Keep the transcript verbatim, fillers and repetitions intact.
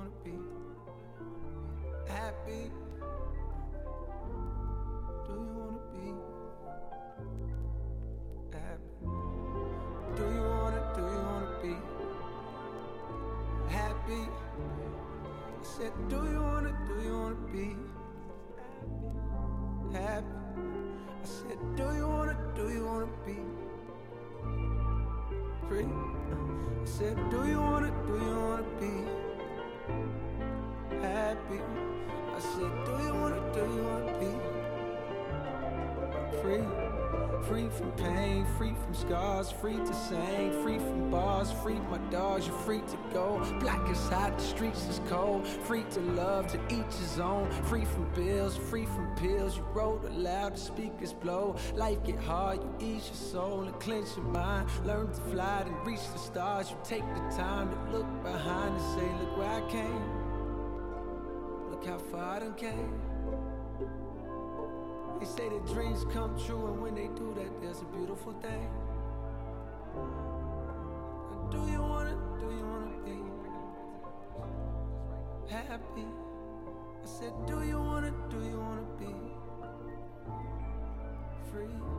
wanna be happy? Do you wanna be happy? Do you wanna, do you wanna be happy? I said, do you wanna, do you wanna be happy? I said, do you wanna, do you wanna be free? I said, do you wanna, do you wanna be happy? I said, do you wanna, do you wanna be free? Free from pain, free from scars, free to sing, free from bars, free my dogs, you're free to go. Black is hot, the streets is cold. Free to love, to each his own. Free from bills, free from pills. You wrote aloud, the speakers blow. Life get hard, you ease your soul and clench your mind. Learn to fly and reach the stars. You take the time to look behind and say, look where I came. Look how far I done came. They say that dreams come true, and when they do that, there's a beautiful thing. Do you wanna, do you wanna be happy? I said, do you wanna, do you wanna be free?